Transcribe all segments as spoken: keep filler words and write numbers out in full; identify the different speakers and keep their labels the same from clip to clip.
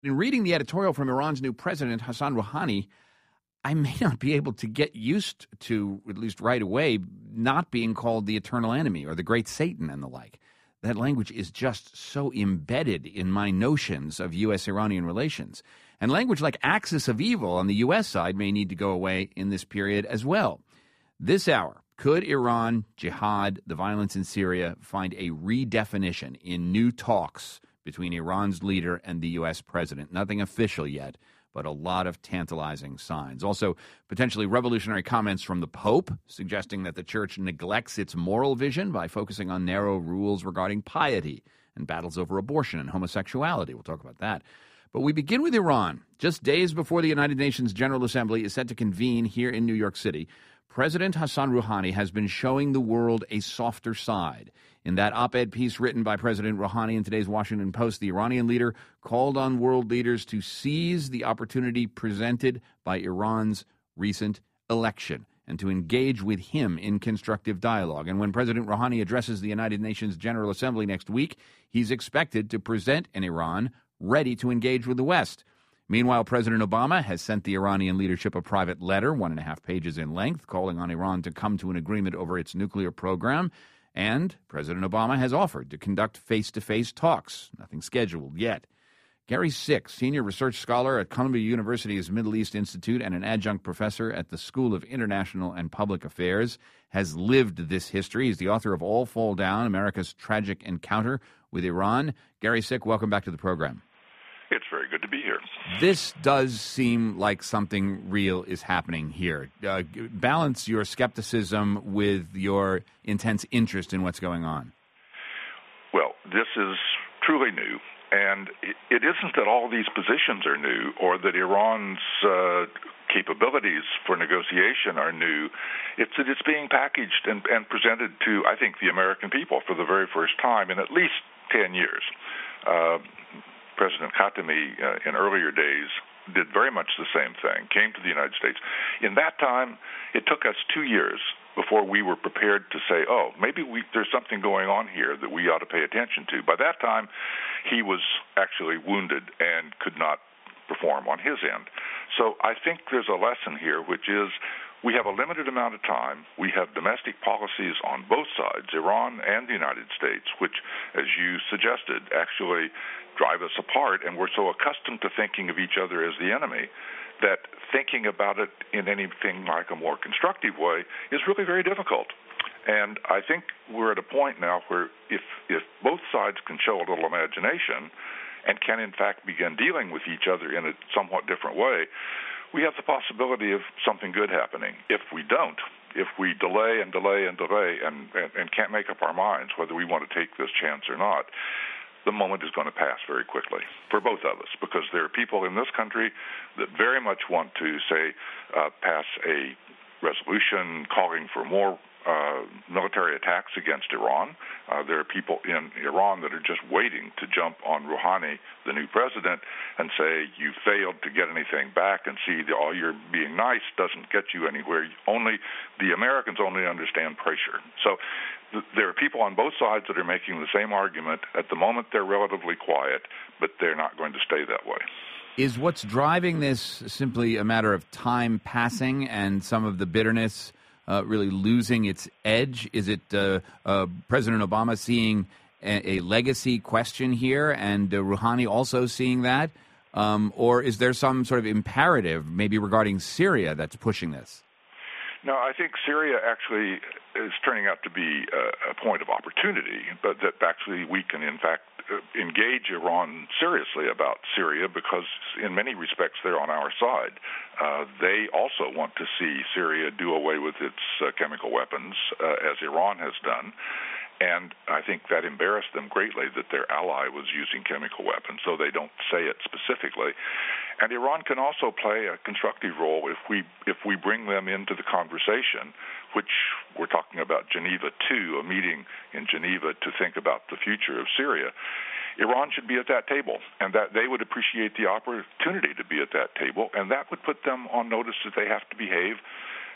Speaker 1: In reading the editorial from Iran's new president, Hassan Rouhani, I may not be able to get used to, at least right away, not being called the eternal enemy or the great Satan and the like. That language is just so embedded in my notions of U S Iranian relations. And language like axis of evil on the U S side may need to go away in this period as well. This hour, could Iran, jihad, the violence in Syria find a redefinition in new talks between Iran's leader and the U S president? Nothing official yet, but a lot of tantalizing signs. Also, potentially revolutionary comments from the Pope, suggesting that the church neglects its moral vision by focusing on narrow rules regarding piety and battles over abortion and homosexuality. We'll talk about that. But we begin with Iran. Just days before the United Nations General Assembly is set to convene here in New York City, President Hassan Rouhani has been showing the world a softer side. In that op-ed piece written by President Rouhani in today's Washington Post, the Iranian leader called on world leaders to seize the opportunity presented by Iran's recent election and to engage with him in constructive dialogue. And when President Rouhani addresses the United Nations General Assembly next week, he's expected to present an Iran ready to engage with the West. Meanwhile, President Obama has sent the Iranian leadership a private letter, one and a half pages in length, calling on Iran to come to an agreement over its nuclear program. And President Obama has offered to conduct face-to-face talks, nothing scheduled yet. Gary Sick, senior research scholar at Columbia University's Middle East Institute and an adjunct professor at the School of International and Public Affairs, has lived this history. He's the author of All Fall Down, America's Tragic Encounter with Iran. Gary Sick, welcome back to the program.
Speaker 2: It's very good to be here.
Speaker 1: This does seem like something real is happening here. Uh, balance your skepticism with your intense interest in what's going on.
Speaker 2: Well, this is truly new, and it isn't that all these positions are new or that Iran's uh, capabilities for negotiation are new. It's that it's being packaged and, and presented to, I think, the American people for the very first time in at least ten years. Uh, President Khatami, uh, in earlier days, did very much the same thing, came to the United States. In that time, it took us two years before we were prepared to say, oh, maybe we, there's something going on here that we ought to pay attention to. By that time, he was actually wounded and could not perform on his end. So I think there's a lesson here, which is we have a limited amount of time. We have domestic policies on both sides, Iran and the United States, which, as you suggested, actually drive us apart, and we're so accustomed to thinking of each other as the enemy that thinking about it in anything like a more constructive way is really very difficult. And I think we're at a point now where if if both sides can show a little imagination and can in fact begin dealing with each other in a somewhat different way, we have the possibility of something good happening. If we don't, if we delay and delay and delay and, and, and can't make up our minds whether we want to take this chance or not, the moment is going to pass very quickly for both of us, because there are people in this country that very much want to, say, uh, pass a resolution calling for more uh, military attacks against Iran. Uh, there are people in Iran that are just waiting to jump on Rouhani, the new president, and say, you failed to get anything back, and see, the, all your being nice doesn't get you anywhere. Only the Americans only understand pressure. So th- there are people on both sides that are making the same argument. At the moment, they're relatively quiet, but they're not going to stay that way.
Speaker 1: Is what's driving this simply a matter of time passing and some of the bitterness uh, really losing its edge? Is it uh, uh, President Obama seeing a, a legacy question here and uh, Rouhani also seeing that? Um, or is there some sort of imperative, maybe regarding Syria, that's pushing this?
Speaker 2: No, I think Syria actually is turning out to be a, a point of opportunity, but that actually we can, in fact, engage Iran seriously about Syria because in many respects they're on our side. Uh, they also want to see Syria do away with its uh, chemical weapons, uh, as Iran has done. And I think that embarrassed them greatly that their ally was using chemical weapons, so they don't say it specifically. And Iran can also play a constructive role if we if we bring them into the conversation, which we're talking about Geneva two, a meeting in Geneva to think about the future of Syria. Iran should be at that table, and that they would appreciate the opportunity to be at that table, and that would put them on notice that they have to behave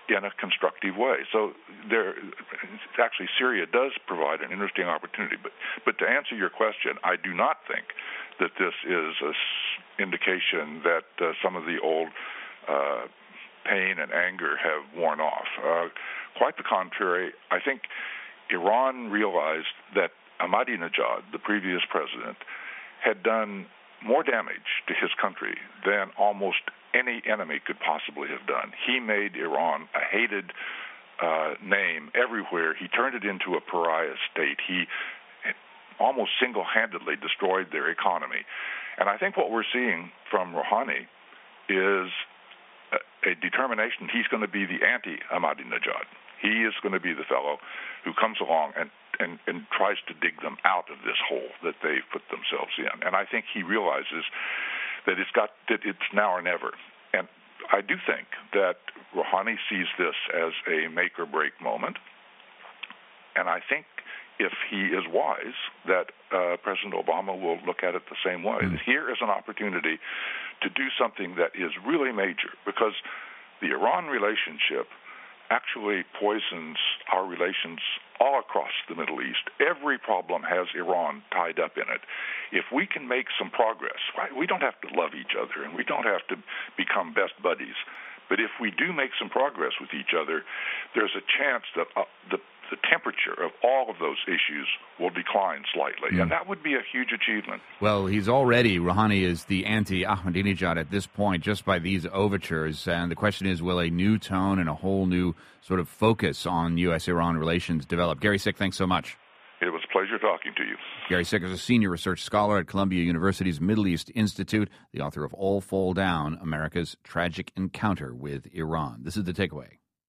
Speaker 2: in a constructive way. So there, actually, Syria does provide an interesting opportunity. But, but to answer your question, I do not think that this is an indication that uh, some of the old uh, pain and anger have worn off. Uh, quite the contrary. I think Iran realized that Ahmadinejad, the previous president, had done more damage to his country than almost any enemy could possibly have done. He made Iran a hated uh, name everywhere. He turned it into a pariah state. He almost single-handedly destroyed their economy. And I think what we're seeing from Rouhani is a, a determination he's going to be the anti-Ahmadinejad. He is going to be the fellow who comes along and, and, and tries to dig them out of this hole that they've put themselves in. And I think he realizes that it's got that it's now or never. And I do think that Rouhani sees this as a make-or-break moment. And I think if he is wise, that uh, President Obama will look at it the same way. Mm. Here is an opportunity to do something that is really major, because the Iran relationship actually poisons our relations all across the Middle East. Every problem has Iran tied up in it. If we can make some progress, right, we don't have to love each other and we don't have to become best buddies, but if we do make some progress with each other, there's a chance that uh, the the temperature of all of those issues will decline slightly, mm. and that would be a huge achievement.
Speaker 1: Well, he's already, Rouhani is the anti-Ahmadinejad at this point, just by these overtures, and the question is, will a new tone and a whole new sort of focus on U S Iran relations develop? Gary Sick, thanks so much.
Speaker 2: It was a pleasure talking to you.
Speaker 1: Gary Sick is a senior research scholar at Columbia University's Middle East Institute, the author of All Fall Down, America's Tragic Encounter with Iran. This is The Takeaway.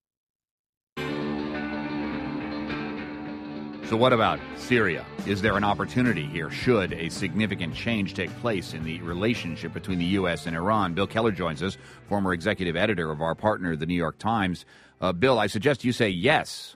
Speaker 1: So what about Syria? Is there an opportunity here should a significant change take place in the relationship between the U S and Iran? Bill Keller joins us, former executive editor of our partner, The New York Times. Uh, Bill, I suggest you say yes.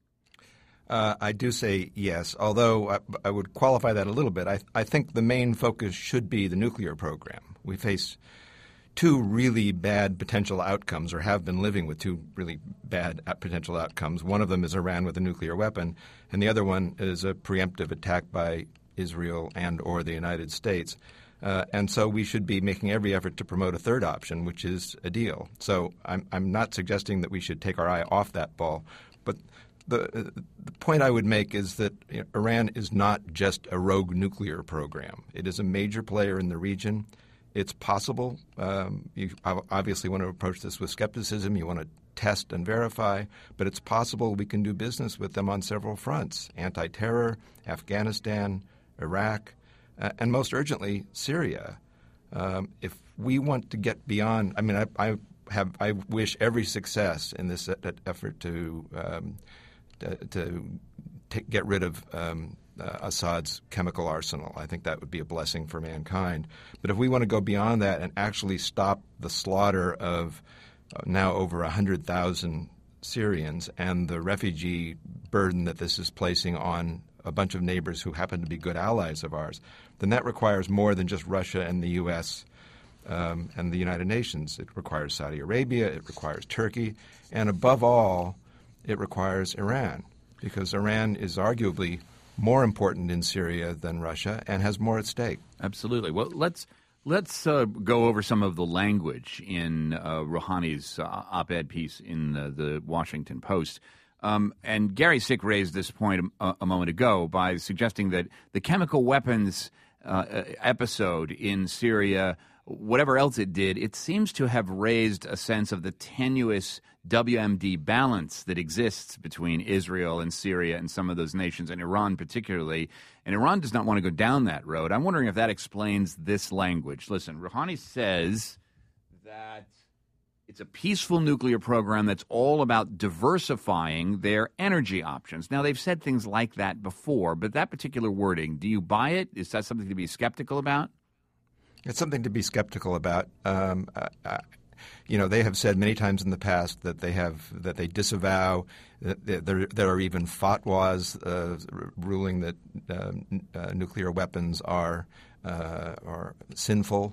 Speaker 3: Uh, I do say yes, although I, I would qualify that a little bit. I, I think the main focus should be the nuclear program. We face two really bad potential outcomes, or have been living with two really bad potential outcomes. One of them is Iran with a nuclear weapon, and the other one is a preemptive attack by Israel and or the United States. Uh, and so we should be making every effort to promote a third option, which is a deal. So I'm, I'm not suggesting that we should take our eye off that ball, but the, the point I would make is that you know, Iran is not just a rogue nuclear program. It is a major player in the region. It's possible. Um, you obviously want to approach this with skepticism. You want to test and verify, but it's possible we can do business with them on several fronts: anti-terror, Afghanistan, Iraq, uh, and most urgently, Syria. Um, if we want to get beyond – I mean, I, I have I wish every success in this effort to um, to, to t- get rid of um, – Uh, Assad's chemical arsenal. I think that would be a blessing for mankind. But if we want to go beyond that and actually stop the slaughter of uh, now over one hundred thousand Syrians and the refugee burden that this is placing on a bunch of neighbors who happen to be good allies of ours, then that requires more than just Russia and the U S um, and the United Nations. It requires Saudi Arabia. It requires Turkey. And above all, it requires Iran, because Iran is arguably more important in Syria than Russia and has more at stake.
Speaker 1: Absolutely. Well, let's let's uh, go over some of the language in uh, Rouhani's uh, op-ed piece in the, the Washington Post. Um, and Gary Sick raised this point a, a moment ago by suggesting that the chemical weapons uh, episode in Syria, whatever else it did, it seems to have raised a sense of the tenuous W M D balance that exists between Israel and Syria and some of those nations, and Iran particularly. And Iran does not want to go down that road. I'm wondering if that explains this language. Listen, Rouhani says that it's a peaceful nuclear program that's all about diversifying their energy options. Now, they've said things like that before, but that particular wording, do you buy it? Is that something to be skeptical about?
Speaker 3: It's something to be skeptical about. Um, uh, You know, they have said many times in the past that they have that they disavow. That there, there are even fatwas uh, ruling that uh, uh, nuclear weapons are uh, are sinful.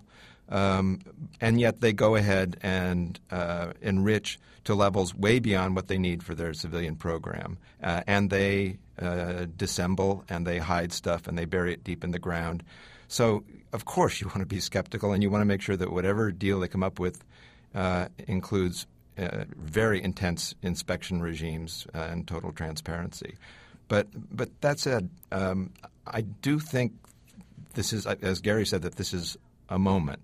Speaker 3: Um, and yet they go ahead and uh, enrich to levels way beyond what they need for their civilian program. Uh, and they uh, dissemble and they hide stuff and they bury it deep in the ground. So, of course, you want to be skeptical and you want to make sure that whatever deal they come up with uh, includes uh, very intense inspection regimes uh, and total transparency. But, but that said, um, I do think this is, as Gary said, that this is a moment.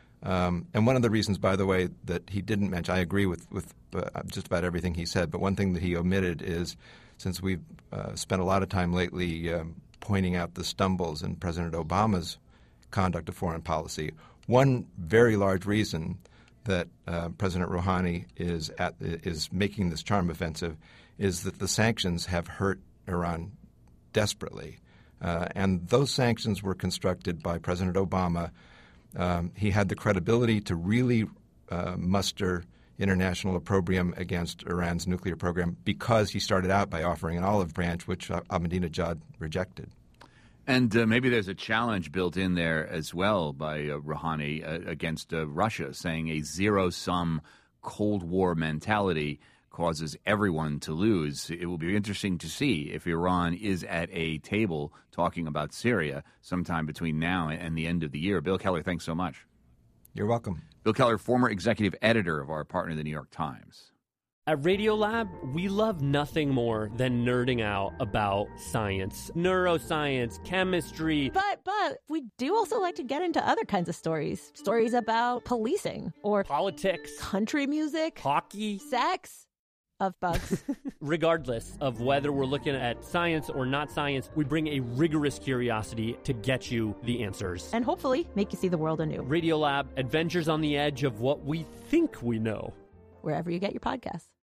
Speaker 3: Um, and one of the reasons, by the way, that he didn't mention, I agree with, with uh, just about everything he said, but one thing that he omitted is, since we've uh, spent a lot of time lately um, pointing out the stumbles in President Obama's conduct of foreign policy, one very large reason that uh, President Rouhani is at is making this charm offensive is that the sanctions have hurt Iran desperately. Uh, and those sanctions were constructed by President Obama. Um, he had the credibility to really uh, muster international opprobrium against Iran's nuclear program because he started out by offering an olive branch, which Ahmadinejad rejected.
Speaker 1: And uh, maybe there's a challenge built in there as well by uh, Rouhani uh, against uh, Russia, saying a zero-sum Cold War mentality causes everyone to lose. It will be interesting to see if Iran is at a table talking about Syria sometime between now and the end of the year. Bill Keller, thanks so much.
Speaker 3: You're welcome.
Speaker 1: Bill Keller, former executive editor of our partner, the New York Times.
Speaker 4: At Radiolab, we love nothing more than nerding out about science, neuroscience, chemistry.
Speaker 5: But, but, we do also like to get into other kinds of stories. Stories about policing or
Speaker 4: politics,
Speaker 5: country music,
Speaker 4: hockey,
Speaker 5: sex. Of bugs.
Speaker 4: Regardless of whether we're looking at science or not science, we bring a rigorous curiosity to get you the answers.
Speaker 5: And hopefully make you see the world anew.
Speaker 4: Radiolab, adventures on the edge of what we think we know.
Speaker 5: Wherever you get your podcasts.